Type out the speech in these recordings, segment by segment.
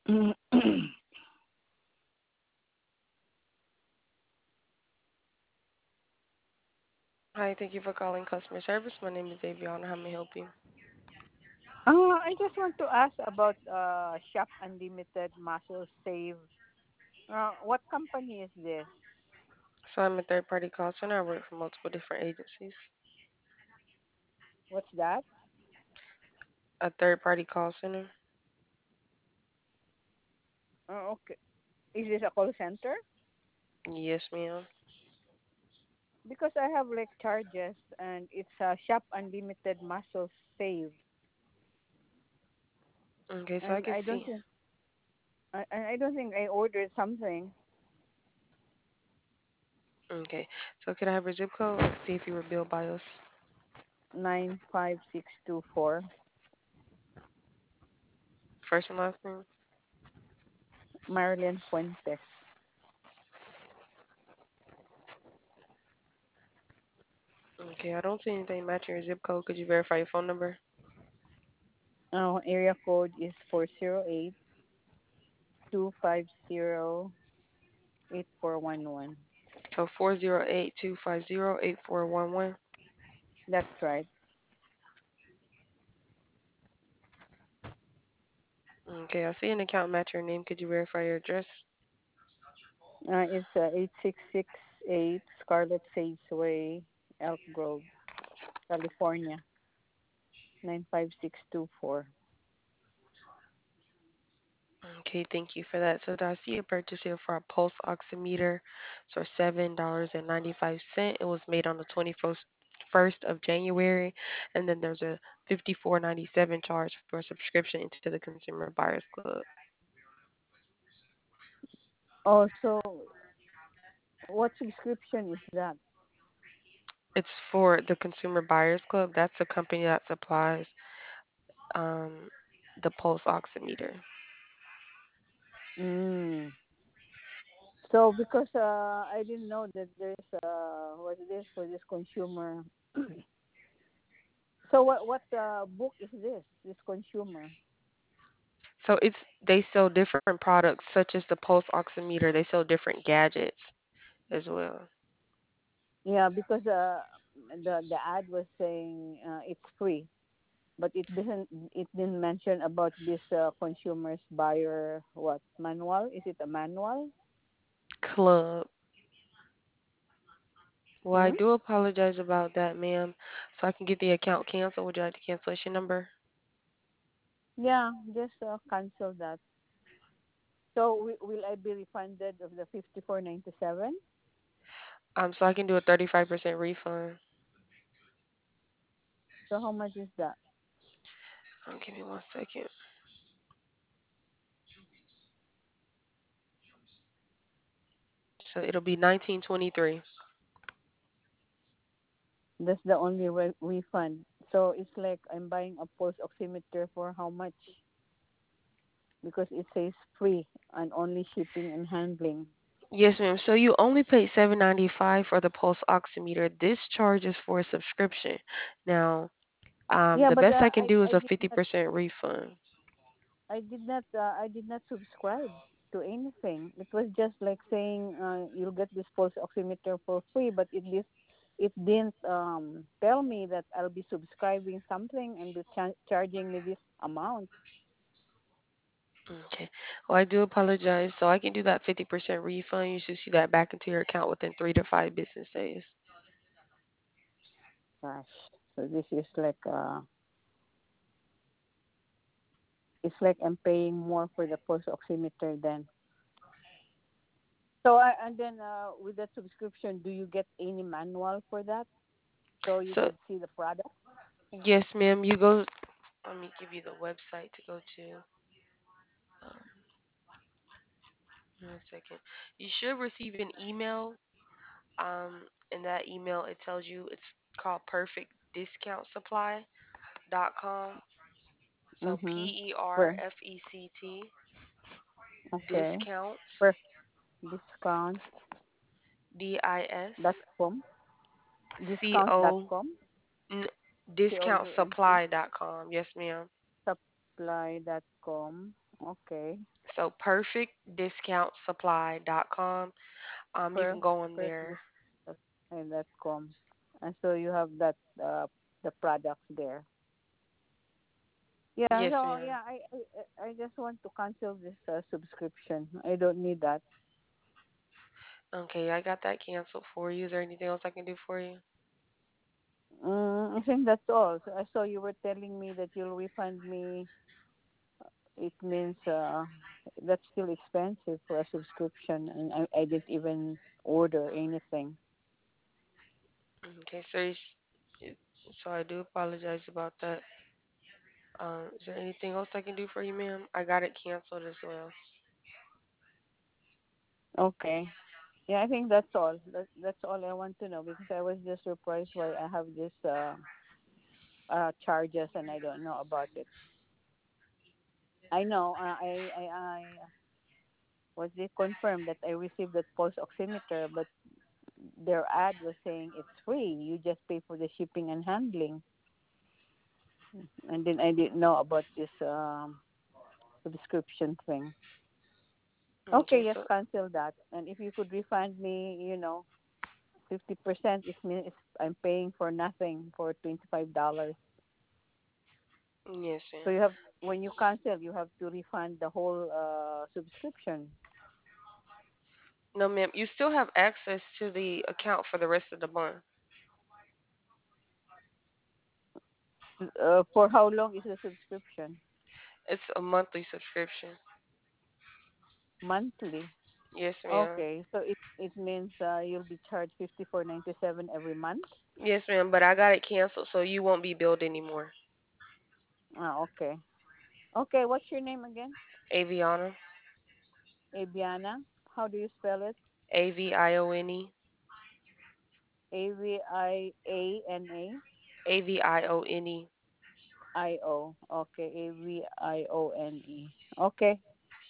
Hi, thank you for calling customer service. My name is Aviana. How may I help you? I just want to ask about Shop Unlimited Muscle Save. What company is this? So I'm a third-party call center. I work for multiple different agencies. What's that? A third-party call center? Okay. Is this a call center? Yes, ma'am. Because I have like charges and it's Shop Unlimited Muscle Save, Okay, so I and can see. I don't think I ordered something. Okay, so can I have your zip code? Let's see if you were billed by us. 95624. First and last name? Marilyn Fuentes. Okay, I don't see anything matching your zip code. Could you verify your phone number? Area code is 408-250-8411. So 408-250-8411. That's right. Okay, I see an account matching your name. Could you verify your address? It's 8668 Scarlet Sage Way, Elk Grove, California, 95624. Okay, thank you for that. So I see a purchase here for a pulse oximeter for $7.95. It was made on the 21st of January, and then there's a 54.97 charge for a subscription into the Consumer Buyers Club. Oh, so what subscription is that? It's for the Consumer Buyers Club. That's the company that supplies um, the pulse oximeter. Mm. So because I didn't know that there's what's this for this consumer. So what book is this? This consumer? So they sell different products such as the pulse oximeter. They sell different gadgets as well. Yeah, because the ad was saying it's free, but it didn't mention about this consumer's buyer what manual? Is it a manual? Club. Well, I Hmm? do apologize about that, ma'am. So I can get the account canceled. Would you like the cancellation number? Yeah, just cancel that. So will I be refunded of the 54.97? So I can do a 35% refund. So how much is that? Give me 1 second. So it'll be 1923. That's the only refund. So it's like I'm buying a pulse oximeter for how much? Because it says free and only shipping and handling. Yes, ma'am. So you only paid 7.95 for the pulse oximeter. This charge is for a subscription. Now, Yeah, the but best I can do is I a did not 50% refund. I did not subscribe to anything. It was just like saying you'll get this pulse oximeter for free, but it didn't tell me that I'll be subscribing something and be charging me this amount. Okay. Well, I do apologize. So I can do that 50% refund. You should see that back into your account within 3 to 5 business days. Gosh, so this is like it's like I'm paying more for the pulse oximeter then. So and then with that subscription, do you get any manual for that so you So could see the product? yes, ma'am. You go. Let me give you the website to go to. Um, 1 second. You should receive an email. In that email, it tells you it's called perfectdiscountsupply.com. So Mhm. Per PERFECT okay. discounts Per discount DIS dot com. Discount dot CO com. COUNT discountsupply.com. Yes, ma'am. supply dot com. Okay. So perfectdiscountsupply.com. You can go on First there. com. And so you have that the products there. Yeah, Yes, so ma'am. yeah, I just want to cancel this subscription. I don't need that. Okay, I got that canceled for you. Is there anything else I can do for you? I think that's all. So I saw you were telling me that you'll refund me. It means that's still expensive for a subscription, and I didn't even order anything. Okay, so I do apologize about that. Is there anything else I can do for you, ma'am? I got it canceled as well. Okay. Yeah, I think that's all. That's all I want to know because I was just surprised why I have this charges and I don't know about it. I know was it confirmed that I received that pulse oximeter, but their ad was saying it's free. You just pay for the shipping and handling, and then I didn't know about this subscription thing. Okay, Okay, yes, so cancel that. And if you could refund me, 50%, it means I'm paying for nothing for $25. yes, So ma'am. you have when you cancel, you have to refund the whole subscription. No, ma'am. You still have access to the account for the rest of the month. For how long is the subscription? It's a monthly subscription. Monthly. Yes, ma'am. Okay, so it means you'll be charged 54.97 every month. Yes, ma'am. But I got it canceled, so you won't be billed anymore. Okay. Okay, what's your name again? Aviana. Aviana. How do you spell it? Avione. Aviana. Avione. IO. Okay, Avione. Okay.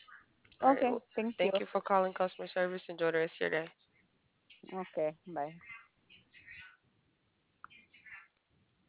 All right. Okay. Well, Thank you. thank you for calling customer service. Enjoy the rest of your day. Okay. Bye.